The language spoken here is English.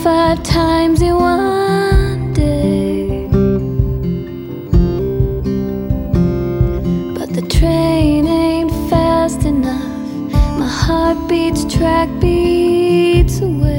5 times in one day. But the train ain't fast enough. My heart beats track beats away.